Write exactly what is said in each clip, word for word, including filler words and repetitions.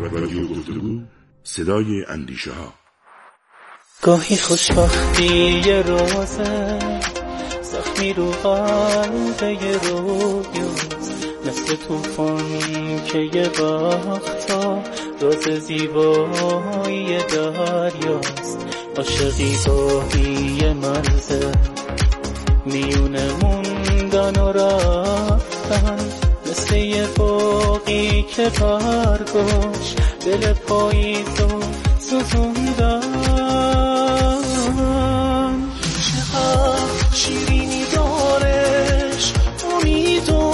رادیو گفتگو، صدای اندیشه ها. گاهی خوشبختی یه روزه، زخمی رو قلبه یه رویاست، مثل توفان که یه وقتا راز زیبایی دریاست. عاشقی گاهی یه مرزه، میونه موندن و رفتن، مثل یه باقی که برگاش دل پاییزو سوزوندن. چقدر شیرینی دارش، امید و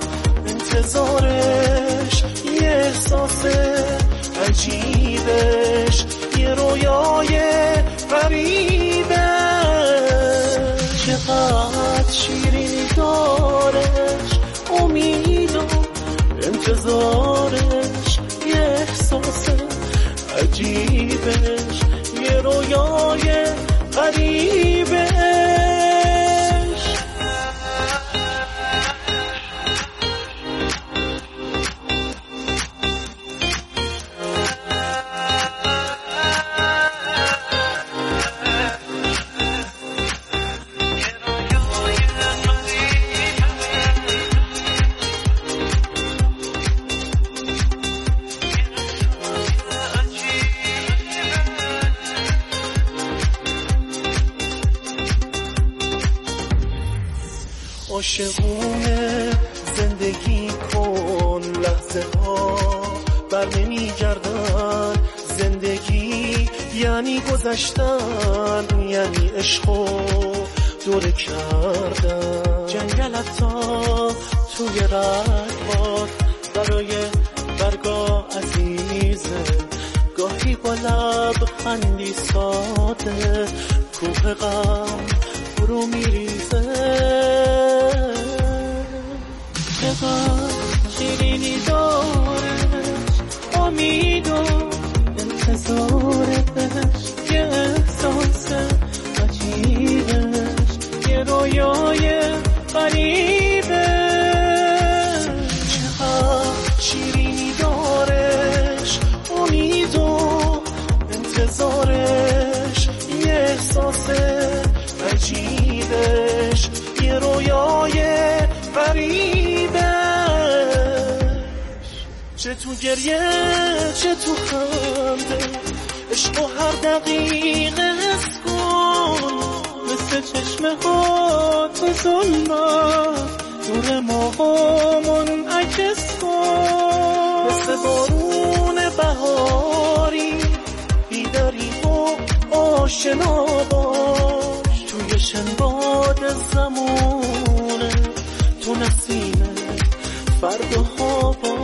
انتظارش، یه احساس عجیبش، یه رویای غریبه. چقدر شیرینی دارش، امید و انتظارش، یه احساس عجیبش، یه رویای غریبش. عاشقونه زندگی کن، لحظه ها بر نمی گردن. زندگی یعنی گذشتن، یعنی عشق و دوره کردن. جنگلت تا توی رگبار برای برگاه عزیزه، گاهی با لبخندی ساده کوه غم فرو میریزه. چقدر شیرینی دارش، امید و انتظارش، یه احساس عجیبش، یه رویای غریبه. چقدر شیرینی دارش، امید و انتظارش، یه احساس عجیبش، یه رویای غریبش. چه تو گریه چه تو خنده، عشق و هر دقیقه حس کن، مثل چشمه ها تو ظلمت نور ماها منعکس کن. مثل بارون بهاری بیداری و آشنا باش، توی شنباد زمونه، تو نسیم فرداها باش.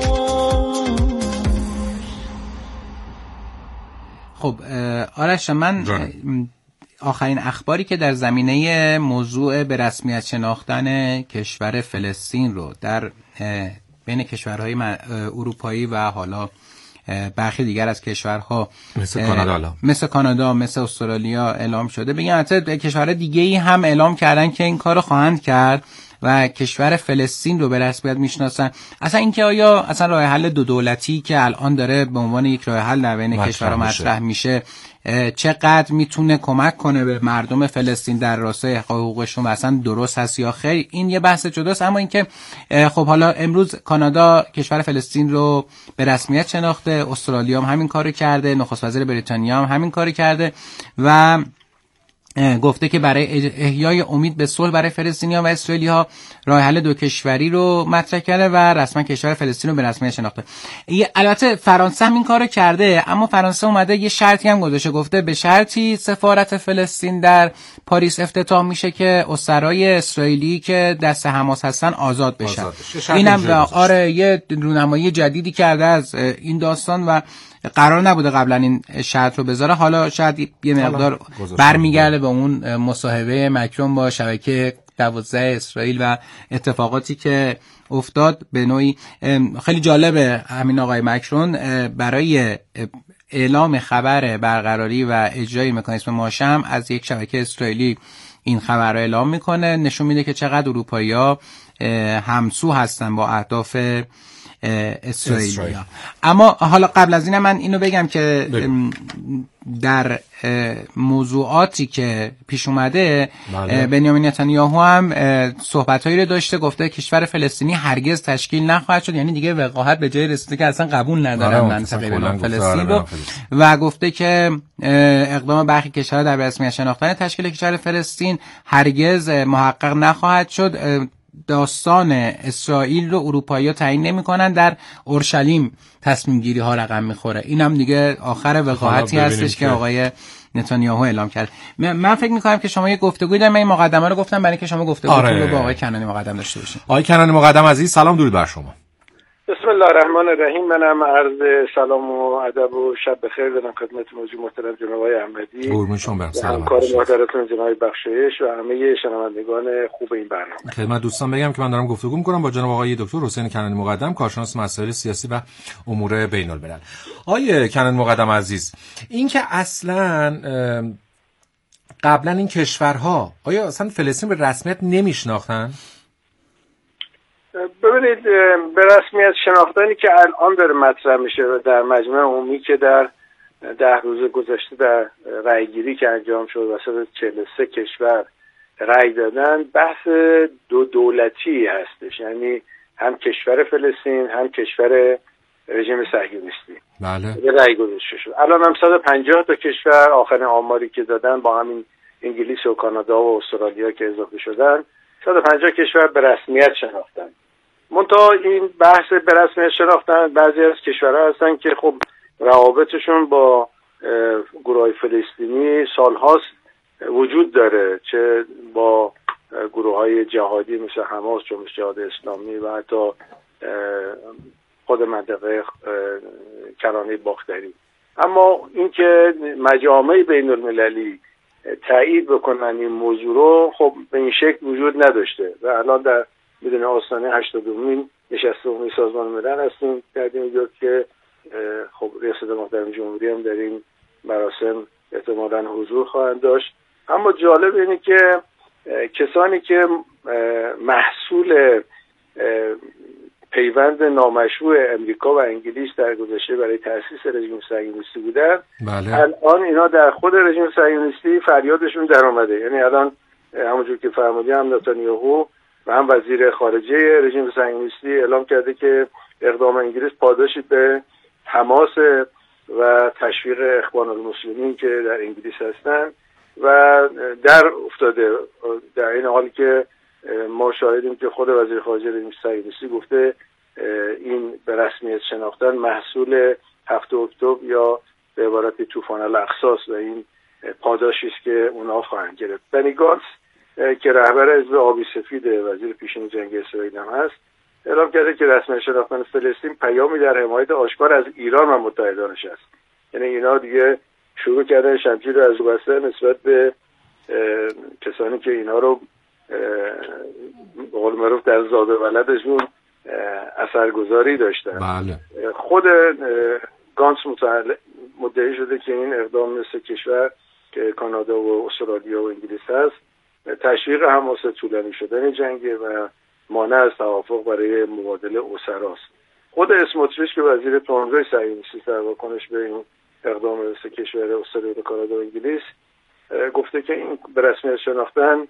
خب آرش، من آخرین اخباری که در زمینه موضوع به رسمیت شناختن کشور فلسطین رو در بین کشورهای اروپایی و حالا برخی دیگر از کشورها مثل کانادا مثل کانادا مثل استرالیا اعلام شده، بگن حتی کشورهای دیگه‌ای هم اعلام کردن که این کارو خواهند کرد و کشور فلسطین رو به رسمیت میشناسن. اصلا اینکه آیا اصلا راه حل دو دولتی که الان داره به عنوان یک راه حل در بین کشورها مطرح میشه چقدر میتونه کمک کنه به مردم فلسطین در راستای حقوقشون و اصلا درست هست یا خیر، این یه بحث جداست. اما اینکه خب حالا امروز کانادا کشور فلسطین رو به رسمیت شناخته، استرالیا هم همین کارو کرده، نخست وزیر بریتانیا هم همین کارو کرده و گفته که برای احیای امید به صلح برای فلسطینیان و اسرائیلی‌ها راه حل دو کشوری رو مطرح کرده و رسما کشور فلسطین رو به رسمیت شناخته. البته فرانسه هم این کارو کرده، اما فرانسه اومده یه شرطی هم گذاشته، گفته به شرطی سفارت فلسطین در پاریس افتتاح میشه که اسرای اسرائیلی که دست حماس هستن آزاد بشن. اینم آره یه رونمایی جدیدی کرده از این داستان و قرار نبوده قبلا این شرط رو بذاره. حالا شاید یه مقدار برمیگرده به اون مصاحبه مکرون با شبکه دوازده اسرائیل و اتفاقاتی که افتاد. به نوعی خیلی جالبه همین آقای مکرون برای اعلام خبر برقراری و اجرای مکانیزم ماشم از یک شبکه اسرائیلی این خبر رو اعلام میکنه، نشون میده که چقدر اروپایی‌ها همسو هستن با اهداف اسرائیلیا. اما حالا قبل از این من اینو بگم که در موضوعاتی که پیش اومده بنیامین نتانیاهو هم صحبتایی رو داشته، گفته کشور فلسطینی هرگز تشکیل نخواهد شد، یعنی دیگه وقاحت به جای رسیده که اصلا قبول ندارن منطقه به نام فلسطین رو، و گفته که اقدام برخی کشورها در رسمیت شناختن تشکیل کشور فلسطین هرگز محقق نخواهد شد. داستان اسرائیل رو اروپایی‌ها تعیین نمی‌کنن، در اورشلیم تصمیم گیری ها رقم می‌خوره. اینم دیگه آخر وقاحتی هستش که آقای نتانیاهو اعلام کرد. من فکر می‌کنم که شما یه گفتگویی در من این مقدمه رو گفتم برای اینکه شما گفتگوتون آره. رو با آقای کنانی مقدم داشته باشین. آقای کنانی مقدم عزیز، سلام درود بر شما. بسم الله الرحمن الرحیم. منم عرض سلام و ادب و شب بخیر دارم خدمت موضوع محترم جناب آقای احمدی، قربون شما برم، سلام همکار محترمتون جناب بخشایش و همه شنوندگان خوب این برنامه. خدمت دوستان بگم که من دارم گفتگو می‌کنم با جناب آقای دکتر حسین کنانی مقدم، کارشناس مسائل سیاسی و امور بین‌الملل. آقای کنانی مقدم عزیز، این که اصلاً قبلا این کشورها آیا اصلا فلسطین به رسمیت نمی‌شناختن؟ ببینید، به رسمیت شناختنی که الان داره مطرح میشه و در مجمع عمومی که در ده روز گذشته در رأیگیری که انجام شد وسط چهل و سه کشور رأی دادن، بحث دو دولتی هستش، یعنی هم کشور فلسطین هم کشور رژیم صهیونیستی. بله. رأی گذاشته شد. الان هم صد و پنجاه تا کشور آخرین آماری که دادن با همین انگلیس و کانادا و استرالیا که اضافه شدن، صد و پنجاه کشور به رسمیت شناختن. منتها این بحث به رسمیت شناختن بعضی از کشورها هستن که خب روابطشون با گروه‌های فلسطینی سالهاست وجود داره، چه با گروه‌های جهادی مثل حماس، جنبش جهاد اسلامی و حتی خود منطقه کرانه باختری. اما اینکه مجامع بین المللی تایید بکنن این موضوع رو خب به این شکل وجود نداشته و الان در بدون آستانه هشتادمین نشست عمومی سازمان ملل هستیم در نیویورک که خب ریاست محترم جمهوری هم در این مراسم احتمالاً حضور خواهند داشت. اما جالب اینه که کسانی که محصول پیوند نامشروع امریکا و انگلیس در گذشته برای تأسیس رژیم صهیونیستی بودن، بله. الان اینا در خود رژیم صهیونیستی فریادشون در اومده. یعنی الان همونجور که فرمودی هم نتانیاهو و هم وزیر خارجه رژیم صهیونیستی اعلام کرده که اقدام انگلیس پاداشی به حماس و تشویق اخوان المسلمین که در انگلیس هستن و در افتاده. در این حالی که ما شاهدیم که خود وزیر خارجه رژیم صهیونیستی گفته این به رسمیت شناختن محصول هفت اکتبر یا به عبارت طوفان الاقصی و این پاداشی است که اونها خواهند گرفت. بنی گانتس که رهبر حزب آبی سفید وزیر پیشین جنگ اسرائیل هم هست اعلام کرده که رسمیت شناختن فلسطین پیامی در حمایت آشکار از ایران و متحدانش است. یعنی اینا دیگه شروع کردن شمشیر رو از بسته نسبت به کسانی که اینا رو به قول معروف در زاد و ولدشون اثرگذاری داشتن. بله. خود گانتس مدعی شده که این اقدام مثل کشور که کانادا و استرالیا و انگلیس هست تشویق حماس طولانی شدن جنگ و مانع از توافق برای مبادله اسراست. خود اسموتریچ که وزیر تندروی صهیونیستی در واکنش به این اقدام مثل کشور استرالیا و کانادا و انگلیس گفته که این به رسمیت شناختن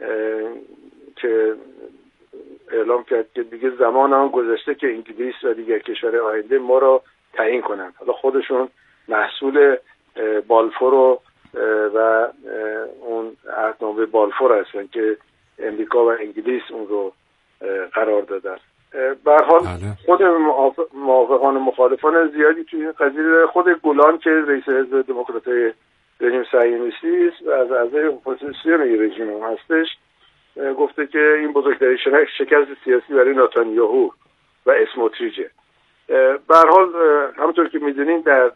که اعلام کرد که دیگه زمان آن گذشته که انگلیس و دیگر کشور آینده ما را تعیین کنند. حالا خودشون محصول بالفور و و اون عهدنامه بالفور هستن که امریکا و انگلیس اون رو قرار دادن. به هر حال خود موافقان و مخالفان زیادی توی این قضیه، خود گولان که رئیس حزب دموکرات‌های رژیم صهیونیستی است و از اعضای اپوزیسیون رژیم هم هستش، گفته که این بزرگترین شکست سیاسی برای نتانیاهو و اسموتریچه. به هر حال همونطور که می‌دونید در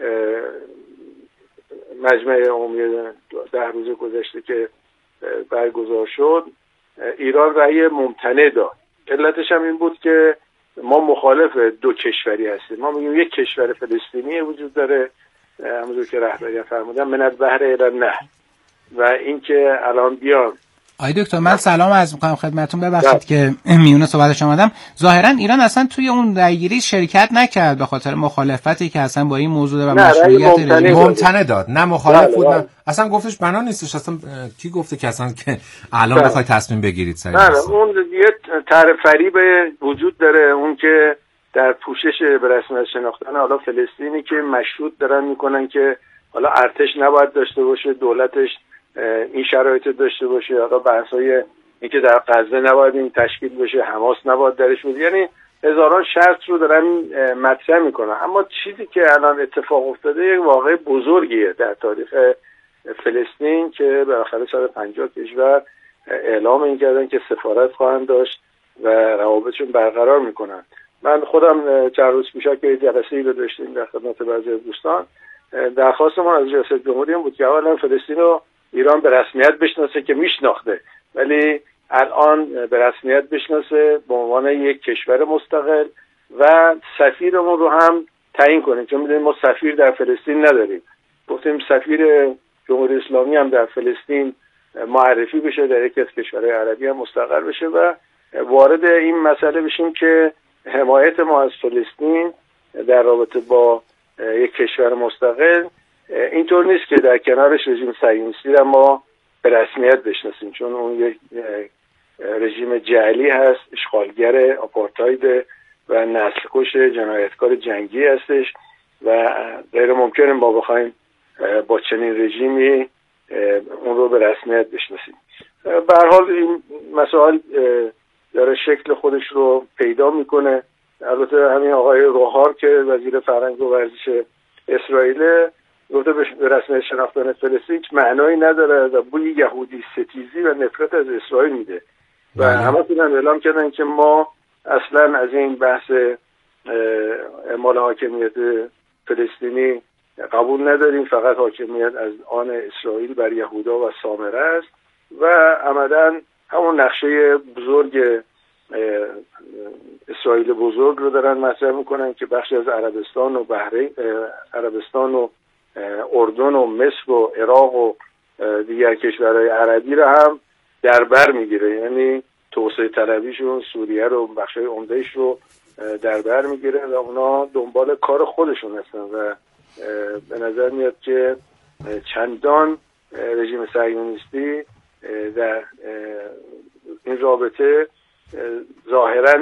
مجمع عمومی ده روز گذشته که برگزار شد ایران رأی ممتنع داد. علتش هم این بود که ما مخالف دو کشوری هستیم. ما میگیم یک کشور فلسطینی وجود داره، همونجور که رهبری فرمودن، من البحر الی النهر، و اینکه الان بیان آقای دکتر من سلام عرض می‌کنم خدمتتون، ببخشید که میونه صحبت شما آمدم. ظاهرا ایران اصلا توی اون رأیگیری شرکت نکرد به خاطر مخالفتی که اصلا با این موضوع و مشروعیت رژیم ممتنع داد. نه مخالف بود، نه اصلا گفتش بنا نیستش. اصلا کی گفته که اصلا که الان بخواید تصمیم بگیرید سریع؟ نه اون یه طرح فریب وجود داره، اون که در پوشش به رسمیت شناختن حالا فلسطینی که مشروط دارن میکنن که حالا ارتش نباید داشته باشه، دولتش این شرایط داشته باشه، حالا بحث‌های اینکه در غزه نباید این تشکیل بشه، حماس نباید درش بود، یعنی هزاران شرط رو دارن مطرح میکنن. اما چیزی که الان اتفاق افتاده یک واقعه بزرگیه در تاریخ فلسطین که بالاخره سال پنجاه کشور اعلام این کردن که سفارت خواهند داشت و روابطشون برقرار میکنن. من خودم چند روز پیش که جلسه‌ای رو داشتیم در خدمت بعضی دوستان، درخواست ما از ریاست جمهوری بود که اولا فلسطین رو ایران به رسمیت بشناسه که میشناخته، ولی الان به رسمیت بشناسه به عنوان یک کشور مستقل و سفیرمون رو هم تعیین کنه، چون میدونیم ما سفیر در فلسطین نداریم. گفتیم سفیر جمهوری اسلامی هم در فلسطین معرفی بشه، در یکی از کشورهای عربی هم مستقر بشه و وارد این مسئله بشیم که حمایت ما از فلسطین در رابطه با یک کشور مستقل اینطور نیست که در کنارش رژیم صهیونیستی را ما به رسمیت بشناسیم، چون اون یک رژیم جعلی هست، اشغالگر، آپارتاید و نسل‌کش جنایتکار جنگی هستش و غیر ممکنه ما بخوایم با چنین رژیمی اون رو به رسمیت بشناسیم. به هر حال این مسائل داره شکل خودش رو پیدا میکنه. البته همین آقای روحار که وزیر فرهنگ و ورزش اسرائیل گفته به رسمیت شناختن فلسطین هیچ معنایی نداره و بوی یهودی ستیزی و نفرت از اسرائیل میده و همه تونن اعلام کردن که ما اصلا از این بحث اعمال حاکمیت فلسطینی قبول نداریم، فقط حاکمیت از آن اسرائیل بر یهودا و سامره است و عمداً همون نقشه بزرگ اسرائیل بزرگ رو دارن مطرح میکنن که بخشی از عربستان و بحرین، عربستان و اردن و مصر و عراق و دیگر کشورهای عربی رو هم در بر میگیره، یعنی توسعه طلبیشون سوریه رو بخشای عمدهش رو در بر میگیره و اونا دنبال کار خودشون هستن و به نظر میاد که چندان رژیم صهیونیستی در این رابطه ظاهرا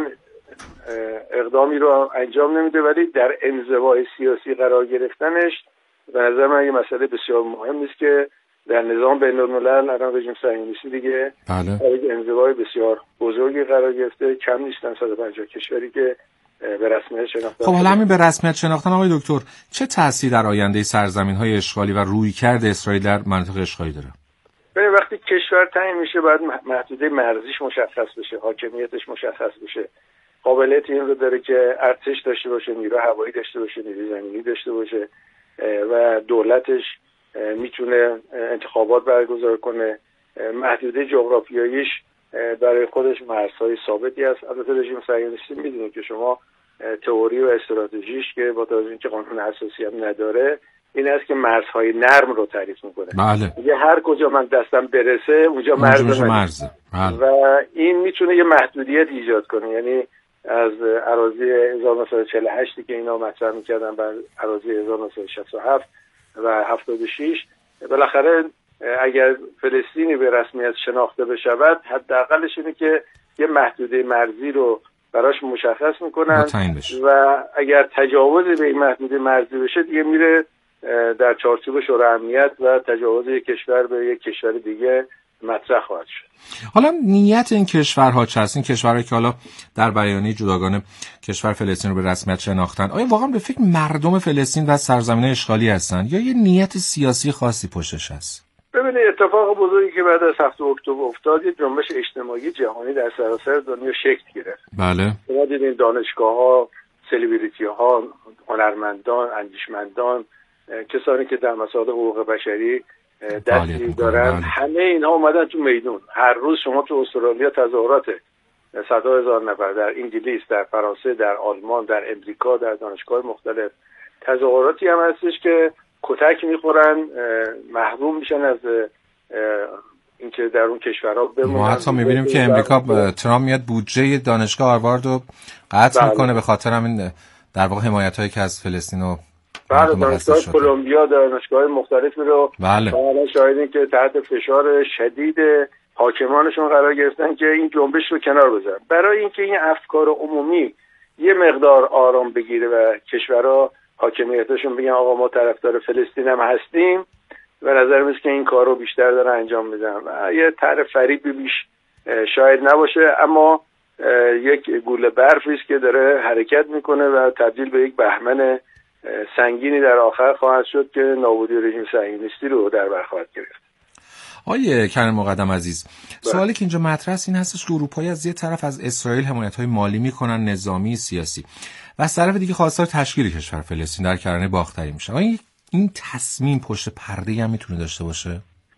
اقدامی رو انجام نمیده، ولی در انزوای سیاسی قرار گرفتنش به نظر من یه مسئله بسیار مهم است که در نظام بین الملل الان رژیم صهیونیستی دیگه بله. یک انزوای بسیار بزرگی قرار گرفته، کم نیستن صد و پنجاه کشوری که به رسمیت شناختن. خب حالا همین به رسمیت شناختن آقای دکتر چه تأثیر در آینده سرزمین‌های اشغالی و رویکرد اسرائیل در مناطق اشغالی داره؟ ببین وقتی کشور تعیین میشه باید محدوده مرزیش مشخص بشه، حاکمیتش مشخص بشه، قابلیت این رو داره که ارتش داشته باشه، نیرو هوایی داشته باشه، نیروی زمینی داشته باشه و دولتش میتونه انتخابات برگزار کنه، محدوده جغرافیاییش برای خودش مرزهای ثابتی است. البته رژیم صهیونیستی میدونه که شما تئوری و استراتژیش که با توجه اینکه قانون اساسی هم نداره این است که مرزهای نرم رو تعریف میکنه. بله. یه هر کجا من دستم برسه اونجا مرز مرزه. بله. و این میتونه یه محدودیت ایجاد کنه، یعنی از اراضی هزار و نهصد و چهل و هشت که اینا مطرح میکردن بر اراضی هزار و نهصد و شصت و هفت و هفتاد و شش بالاخره اگر فلسطینی به رسمیت شناخته بشود حداقلش اینه که یه محدوده مرزی رو براش مشخص میکنن و اگر تجاوز به این محدوده مرزی بشه دیگه میره در چارچوب شورای امنیت و تجاوز یک کشور به یک کشور دیگه مطرح خواهد شد. حالا نیت این کشورها چه است؟ این کشورهایی که حالا در بیانیه جداگانه کشور فلسطین رو به رسمیت شناختن، آیا واقعا به فکر مردم فلسطین و سرزمین‌های اشغالی هستن یا یه نیت سیاسی خاصی پشتش هست؟ ببینید اتفاق بزرگی که بعد از هفتم اکتبر افتاد یه جنبش اجتماعی جهانی در سراسر دنیا شکل گرفت. بله. ما دیدیم دانشگاه‌ها، سلبریتی‌ها، هنرمندان، اندیشمندان، کسانی که در مسائل حقوق بشری دستی دارن، بله. همه اینها اومدن تو میدون. هر روز شما تو استرالیا تظاهرات صدها هزار نفر، در انگلیس، در فرانسه، در آلمان، در امریکا، در دانشگاه مختلف تظاهراتی هم هستش که کتک میخورن، محروم میشن از اینکه در اون کشورها بمونن. ما حتی می‌بینیم که امریکا ترامپ میاد بودجه دانشگاه هاروارد رو قطع بله. میکنه به خاطر همین در واقع حمایتایی که از فلسطین و بله دانشگاه کلمبیا، دانشگاه مختلفی رو بله حالا شاهدیم که تحت فشار شدید حاکمانشون قرار گرفتن که این جنبش رو کنار بذارن. برای اینکه این افکار عمومی یه مقدار آرام بگیره و کشورها حاکمیتشون بگن آقا ما طرفدار فلسطین هم هستیم، به نظر میاد که این کار رو بیشتر داره انجام میدن. یه طرح فریبی بیش شاید نباشه، اما یک گوله برفی است که داره حرکت میکنه و تبدیل به یک بهمن سنگینی در آخر خواهد شد که نابودی رژیم صهیونیستی رو در بر خواهد گرفت. آیه کنن مقدم عزیز، سوالی که اینجا مطرح است این هستش که اروپایی از یه طرف از اسرائیل حمایت‌های مالی میکنن، نظامی، سیاسی، و از طرف دیگه خواستار تشکیل کشور فلسطین در کرانه باختری میشه. آیا این تصمیم پشت پرده هم میتونه داشته باشه؟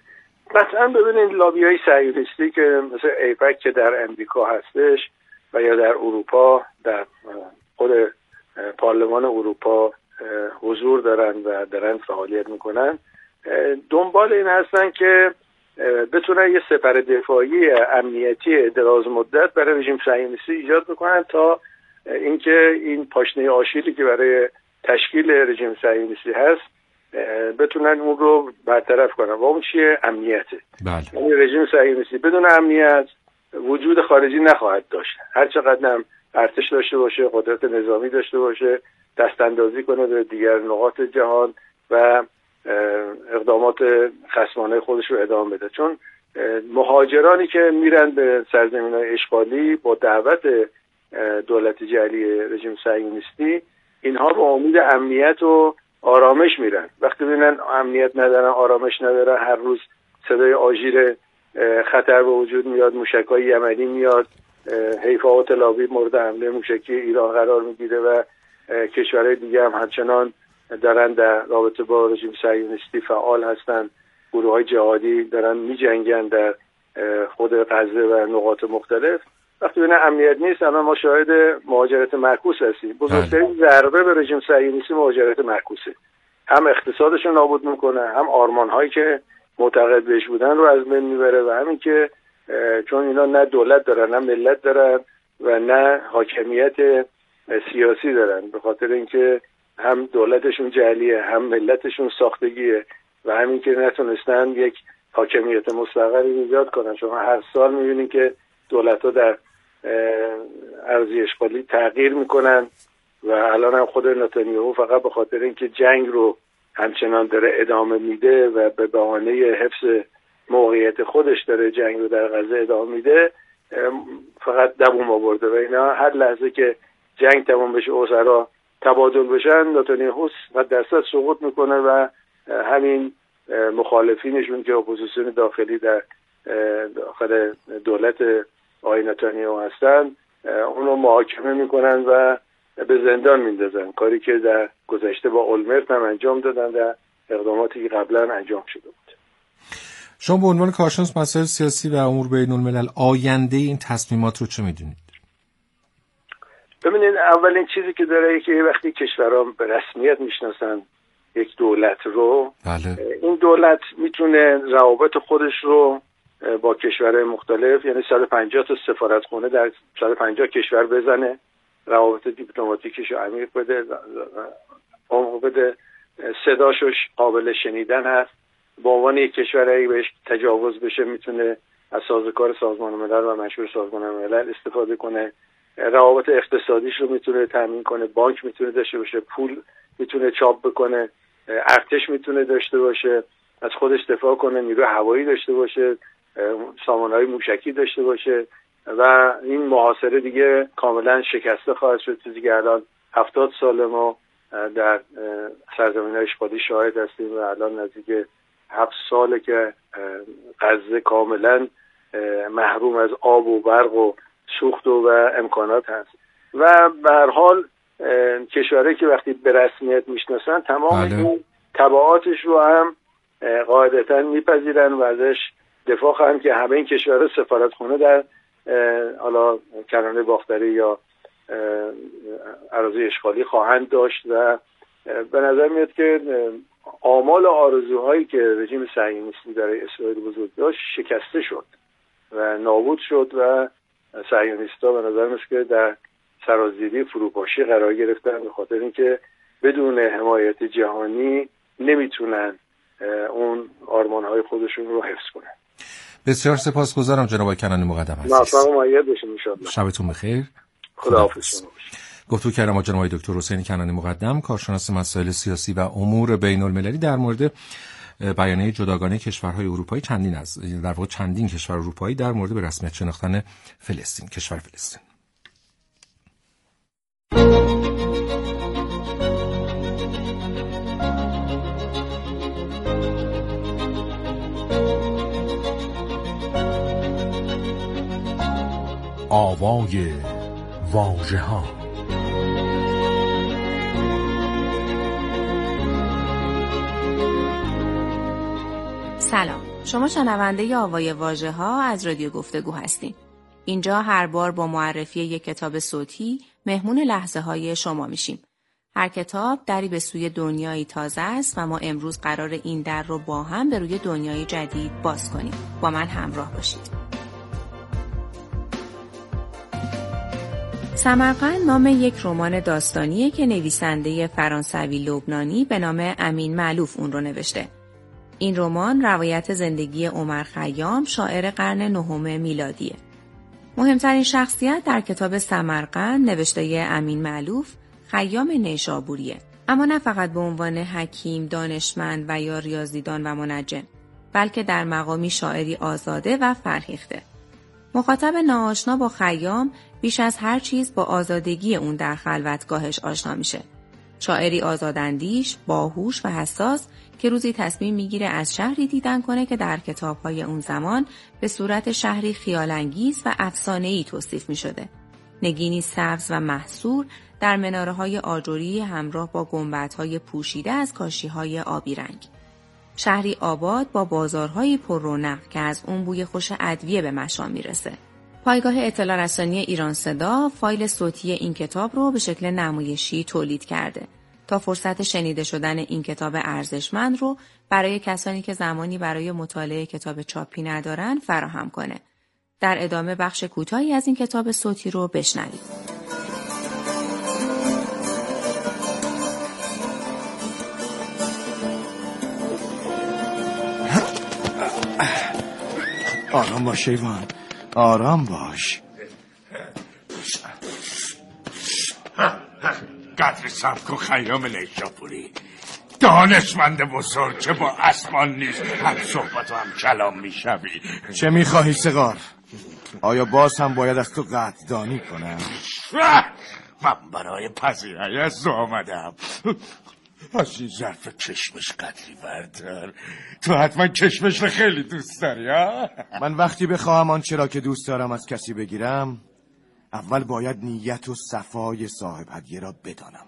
مثلا ببینید لابی‌های صهیونیستی که مثل ایپک که در امریکا هستش و یا در اروپا در خود پارلمان اروپا حضور دارن و دارن فعالیت میکنن، دنبال این هستن که بتونن یه سپر دفاعی امنیتی دراز مدت برای رژیم صهیونیستی ایجاد بکنن تا اینکه این پاشنه آشیلی که برای تشکیل رژیم صهیونیستی هست بتونن اون رو برطرف کنن. و اون چیه؟ امنیته. بله. یعنی رژیم صهیونیستی بدون امنیت وجود خارجی نخواهد داشت. هر چقدر هم ارتش داشته باشه، قدرت نظامی داشته باشه، دست اندازی کنه به دیگر نقاط جهان و اقدامات خصمانه خودش رو ادامه بده. چون مهاجرانی که میرن به سرزمین‌های اشغالی با دعوت دولت جعلی رژیم صهیونیستی، اینها به امید امنیت و آرامش میرن. وقتی ببینن امنیت ندارن، آرامش ندارن، هر روز صدای آژیر خطر به وجود میاد، موشک‌های یمنی میاد، حیفا و تل آویو مورد حمله موشکی ایران قرار میگیره و کشورهای دیگه هم همچنان دارن در رابطه با رژیم صهیونیستی فعال هستن. گروه‌های جهادی دارن میجنگن در خود غزه و نقاط مختلف. وقتی ببینن امنیت نیست، اما ما شاهد مهاجرت معکوس هستیم. بزرگترین ضربه به رژیم صهیونیستی مهاجرت معکوسه. هم اقتصادش رو نابود میکنه، هم آرمان‌هایی که معتقد بهش بودن رو از بین میبره و همین که چون اینا نه دولت دارن، نه ملت دارن و نه حاکمیت سیاسی دارن، به خاطر اینکه هم دولتشون جعلیه، هم ملتشون ساختگیه و همین که نتونستن یک حاکمیت مستقلی ایجاد کنن. شما هر سال میبینید که دولت‌ها در ارضی اشغالی تغییر میکنن و الان هم خود نتانیاهو فقط به خاطر اینکه جنگ رو همچنان داره ادامه میده و به بهانه حفظ موقعیت خودش داره جنگ رو در غزه ادامه میده، فقط دووم آورده و اینا هر لحظه که جنگ تمام بشه، اسرا تبادل بشن، نتانیاهو و درصد سقوط میکنه و همین مخالفینشون که اپوزیسیون داخلی در داخل دولت آقای نتانیاهو هستن اونو محاکمه میکنن و به زندان میندازن، کاری که در گذشته با اولمرت هم انجام دادن و اقداماتی که قبلا انجام شده بود. شما به عنوان کارشناس مسائل سیاسی و امور بین الملل آینده این تصمیمات رو چه میدونید؟ ببینید، اولین چیزی که داره که وقتی کشورها به رسمیت میشناسن یک دولت رو، بله. این دولت میتونه روابط خودش رو با کشورهای مختلف، یعنی صد و پنجاه تا سفارتخونه در صد و پنجاه کشور بزنه، روابط دیپلماتیکیشو عمیق بده، عمق بده، صداشش قابل شنیدن هست. با عنوان یک کشور اگه بهش تجاوز بشه میتونه از سازوکار سازمان ملل و مشروع سازمان ملل استفاده کنه. روابط اقتصادیش رو میتونه تامین کنه، بانک میتونه داشته باشه، پول میتونه چاپ بکنه، ارتش میتونه داشته باشه، از خودش دفاع کنه، نیروی هوایی داشته باشه، سامانه‌های موشکی داشته باشه و این محاصره دیگه کاملا شکسته خواهد شد. چیزی که الان هفتاد سال ما در سرزمین‌های اشغالی شاهد هستیم و الان نزدیک هفت ساله که غزه کاملا محروم از آب و برق و سوخت و, و امکانات هست و به هر حال کشورهایی که وقتی به رسمیت میشناسن تمام بله. این تبعاتش رو هم قاعدتا میپذیرن و ازش دفاع خواهند که همه این کشورها سفارتخونه در حالا کرانه باختری یا اراضی اشغالی خواهند داشت و به نظر میاد که آمال و آرزوهایی که رژیم صهیونیستی برای اسرائیل بزرگ داشت شکسته شد و نابود شد و صهیونیست‌ها به نظر میاد که در سرازیری فروپاشی قرار گرفتن، به خاطر اینکه بدون حمایت جهانی نمیتونن اون آرمان‌های خودشون رو حفظ کنن. بسیار سپاسگزارم جناب کنانی مقدم عزیز. موفق و مؤید باشید ان شاءالله. شبتون بخیر. خداحافظ. گفتگو کردم با جناب دکتر حسین کنانی مقدم، کارشناس مسائل سیاسی و امور بین المللی، در مورد بیانیه جداگانه کشورهای اروپایی، چندین از در واقع چندین کشور اروپایی در مورد به رسمیت شناختن فلسطین، کشور فلسطین. آوای واژه‌ها. سلام، شما شنونده آوای واژه‌ها از رادیو گفتگو هستین. اینجا هر بار با معرفی یک کتاب صوتی مهمون لحظه های شما میشیم. هر کتاب دری به سوی دنیایی تازه است و ما امروز قرار این در رو با هم به روی دنیای جدید باز کنیم. با من همراه باشید. سمرقند نام یک رمان داستانیه که نویسنده فرانسوی لبنانی به نام امین معلوف اون رو نوشته. این رمان روایت زندگی عمر خیام، شاعر قرن نهم میلادیه. مهمترین شخصیت در کتاب سمرقند نوشته امین معلوف خیام نیشابوریه، اما نه فقط به عنوان حکیم، دانشمند و یا ریاضیدان و منجم، بلکه در مقامی شاعری آزاده و فرهیخته. مخاطب ناآشنا با خیام بیش از هر چیز با آزادگی اون در خلوتگاهش آشنا میشه. شاعری آزاداندیش، باهوش و حساس که روزی تصمیم میگیره از شهری دیدن کنه که در کتاب‌های اون زمان به صورت شهری خیال‌انگیز و افسانه‌ای توصیف می‌شده. نگینی سبز و محصور در مناره‌های آجری همراه با گنبدهای پوشیده از کاشی‌های آبی رنگ. شهری آباد با بازارهای پر رونق که از اون بوی خوش ادویه به مشام میرسه. پایگاه اطلاع رسانی ایران صدا فایل صوتی این کتاب رو به شکل نمایشی تولید کرده تا فرصت شنیده شدن این کتاب ارزشمند رو برای کسانی که زمانی برای مطالعه کتاب چاپی ندارن فراهم کنه. در ادامه بخش کوتاهی از این کتاب صوتی رو بشنوید. آرام باش ایوان، آرام باش. قدر صبر کن خیام نیشابوری، دانشمند بزرگ که با اسمان نیست هم صحبت و هم کلام میشوی. چه میخواهی سغار؟ آیا باز هم باید از تو قدردانی کنم؟ من برای پذیرایی از تو آمدم. از این ظرف کشمش قدری بردار. تو حتما کشمش رو خیلی دوست داری ها؟ من وقتی بخواهم آنچه را که دوست دارم از کسی بگیرم، اول باید نیت و صفای صاحب هدیه را بدانم.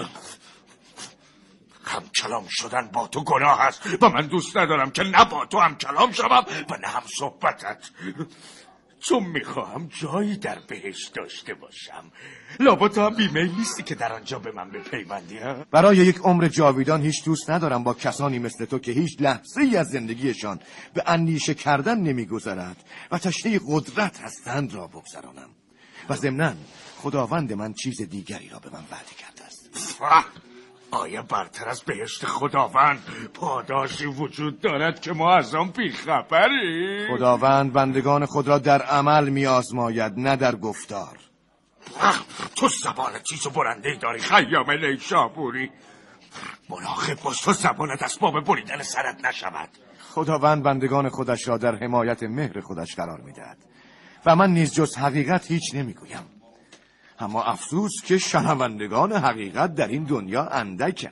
هم کلام شدن با تو گناه است و من دوست ندارم که نه با تو هم کلام شوم و نه هم صحبتت. چون میخواهم جایی در بهشت داشته باشم. لابا تو هم بیمیل نیستی که در آنجا به من بپیوندی ها؟ برای یک عمر جاویدان هیچ دوست ندارم با کسانی مثل تو که هیچ لحظه ای از زندگیشان به اندیشه کردن نمیگذرد و تشنه قدرت هستند را بگذرانم. و ضمناً خداوند من چیز دیگری را به من وعده کرده است. آیا برتر از بهشت خداوند پاداشی وجود دارد که ما از آن بیخبری؟ خداوند بندگان خود را در عمل می آزماید، نه در گفتار. تو زبان تیز و برنده‌ای داری خیام نیشابوری. مراقب باش تو زبانت اسباب بریدن سرت نشود. خداوند بندگان خودش را در حمایت مهر خودش قرار می دهد و من نیز جز حقیقت هیچ نمی گویم. اما افسوس که شنوندگان حقیقت در این دنیا اندک.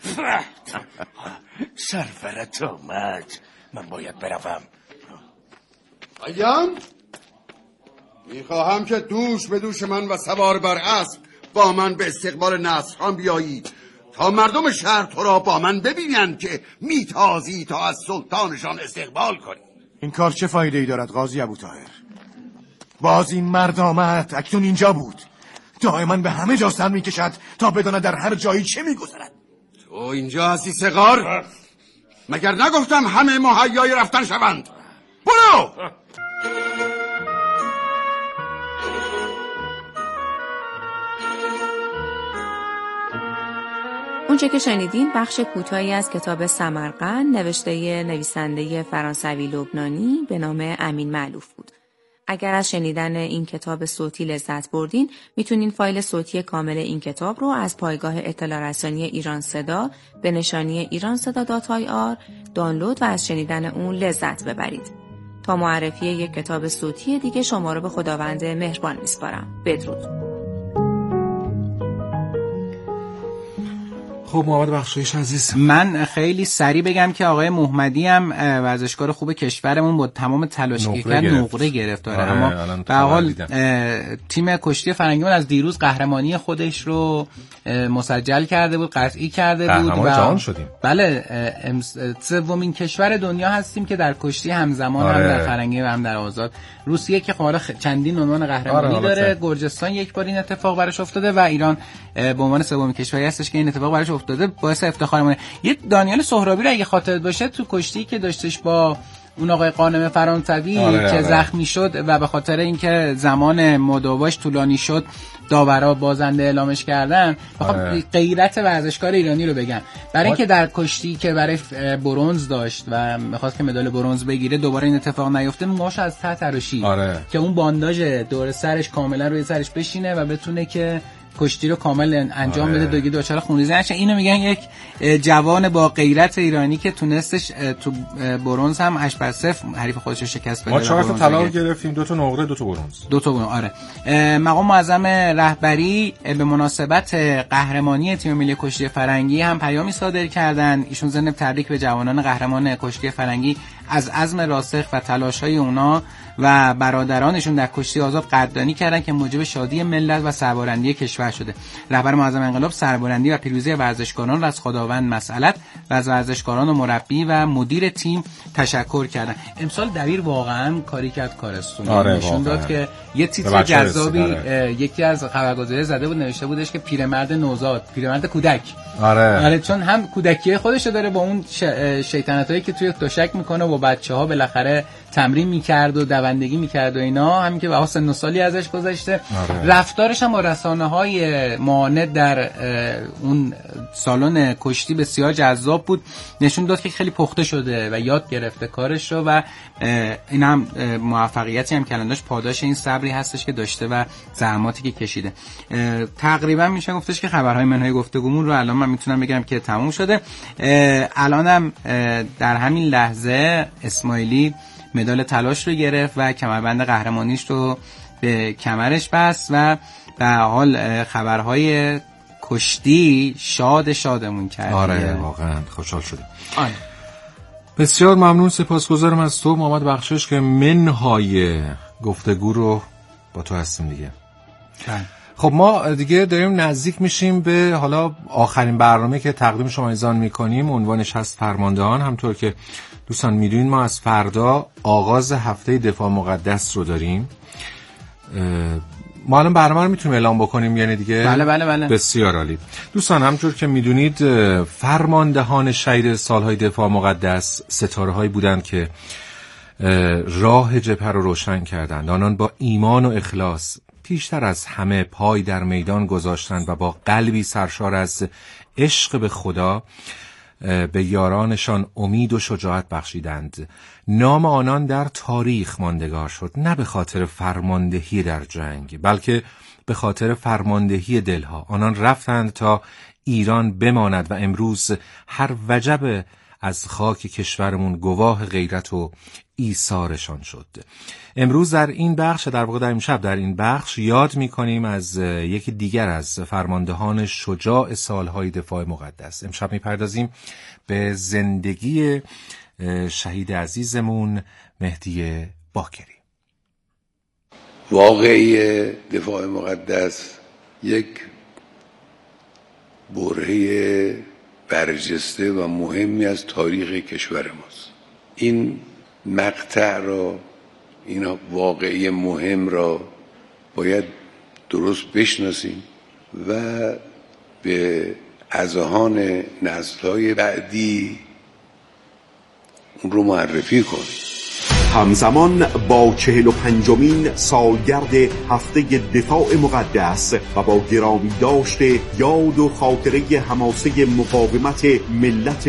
سرورت آمد، من باید بروم. خیام، میخواهم که دوش به دوش من و سوار بر اسب با من به استقبال نصرخان بیایید تا مردم شهر تو را با من ببینند که میتازی تا از سلطانشان استقبال کنی. این کار چه فایده ای دارد قاضی ابوطاهر؟ باز این مرد آمد، اکنون اینجا بود. دائما به همه جا سر میکشد تا بداند در هر جایی چه میگذرد. تو اینجا هستی سغار؟ مگر نگفتم همه مهیای رفتن شوند؟ برو! اونچه که شنیدین بخش کوتاهی از کتاب سمرقند نوشته نویسنده فرانسوی لبنانی به نام امین معلوف بود. اگر از شنیدن این کتاب صوتی لذت بردین، میتونین فایل صوتی کامل این کتاب رو از پایگاه اطلاع رسانی ایران صدا به نشانی ایران صدا دات آی آر دانلود و از شنیدن اون لذت ببرید. تا معرفی یک کتاب صوتی دیگه شما رو به خداوند مهربان میسپارم. بدرود. خب محمد بخشایش عزیز، من خیلی سریع بگم که آقای محمدی هم ورزشکار خوب کشورمون با تمام تلاش که کرد نقره گرفت داره. آره، اما به حال تیم کشتی فرنگیمون از دیروز قهرمانی خودش رو مسجل کرده بود، قطعی کرده بود و جهان شدیم. بله، سومین کشور دنیا هستیم که در کشتی همزمان آره. هم در فرنگی و هم در آزاد. روسیه که حالا چندین عنوان قهرمانی آره، داره، گرجستان یک بار این اتفاق براش افتاده و ایران به عنوان سومین کشوری هستش که این اتفاق براش افتاده. باعث افتخارمونه. یه دانیال سهرابی رو اگه خاطرت باشه تو کشتی که داشتش با اون آقای قانم فرانسوی آره، که آره. زخمی شد و به خاطر اینکه زمان مداواش طولانی شد داورا بازنده اعلامش کردن، بخوام آره. غیرت ورزشکار ایرانی رو بگم برای اینکه در کشتی که برای برنز داشت و می‌خواست که مدال برنز بگیره دوباره این اتفاق نیفته، موهاش از ته تراشید آره. که اون بانداژ دور سرش کاملا روی سرش بشینه و بتونه که کشتی رو کامل انجام بده، دوگی دوچار خونریزی نشه. اینو میگن یک جوان با غیرت ایرانی که تونستش تو برنز هم هشت بر صفر حریف خودش رو شکست بده. ما چهار تا طلا گرفتیم، دو تا نقره، دو تا برنز. دو تا برنز آره. مقام معظم رهبری به مناسبت قهرمانی تیم ملی کشتی فرنگی هم پیامی صادر کردن. ایشون ضمن تبریک به جوانان قهرمان کشتی فرنگی از عزم راسخ و تلاش‌های اونا و برادرانشون در کشتی آزاد قدردانی کردن که موجب شادی ملت و سربلندی کشور شده. رهبر معظم انقلاب سربلندی و پیروزی ورزشکاران را از خداوند مسئلت و از ورزشکاران و مربی و مدیر تیم تشکر کردن. امسال دبیر واقعا کاری کرد کارستون. آره نشون داد که یه تیتر جذابی یکی از خبرگزاری زده بود، نوشته بودش که پیرمرد نوزاد، پیرمرد کودک. آره. آره چون هم کودکی خودش داره با اون ش... شیطنتایی که توی تشک میکنه و بچه‌ها بالاخره تمرین میکرد و دوندگی میکرد و اینا، همین که به سن و سالی ازش گذشته. آره. رفتارش هم با رسانه‌های معاند در اون سالن کشتی بسیار جذاب بود، نشون داد که خیلی پخته شده و یاد گرفته کارش رو و این هم موفقیتی هم که الان داشت پاداش این صبری هستش که داشته و زحماتی که کشیده. تقریبا میشه گفتش که خبرهای منهای گفتگومون رو الان من میتونم بگم که تموم شده. الانم در همین لحظه اسماعیلی مدال طلاش رو گرفت و کمربند قهرمانیش رو به کمرش بست و به حال خبرهای کشتی شاد شادمون کرد. آره واقعا خوشحال شدیم. آره. بسیار ممنون، سپاسگزارم از تو محمد بخشایش که منهای گفتگو رو با تو هستیم دیگه. بله. خب ما دیگه داریم نزدیک میشیم به حالا آخرین برنامه که تقدیم شما ایزان میکنیم، عنوانش هست فرماندهان. همطور که دوستان میدونید ما از فردا آغاز هفته دفاع مقدس رو داریم. ما الان برنامه رو میتونیم اعلام بکنیم یعنی دیگه؟ بله بله بله. بسیار عالی. دوستان همطور که میدونید فرماندهان شهید سالهای دفاع مقدس ستاره‌هایی بودند که راه جبهه رو روشن کردند. آنان با ایمان و اخلاص پیشتر از همه پای در میدان گذاشتند و با قلبی سرشار از عشق به خدا به یارانشان امید و شجاعت بخشیدند. نام آنان در تاریخ ماندگار شد، نه به خاطر فرماندهی در جنگ بلکه به خاطر فرماندهی دلها. آنان رفتند تا ایران بماند و امروز هر وجب از خاک کشورمون گواه غیرت و ایثارشان شد. امروز در این بخش، در واقع در امشب در این بخش یاد می‌کنیم از یکی دیگر از فرماندهان شجاع سالهای دفاع مقدس. امشب می‌پردازیم به زندگی شهید عزیزمون مهدی باکری. واقعی دفاع مقدس یک برهه برجسته و مهمی از تاریخ کشور ماست. این مقطع را، این واقعی مهم را باید درست بشناسیم و به اذهان نسل‌های بعدی اون رو معرفی کن. همزمان با چهل و پنجمین سالگرد هفته دفاع مقدس و با گرامی داشته یاد و خاطره حماسه مقاومت ملت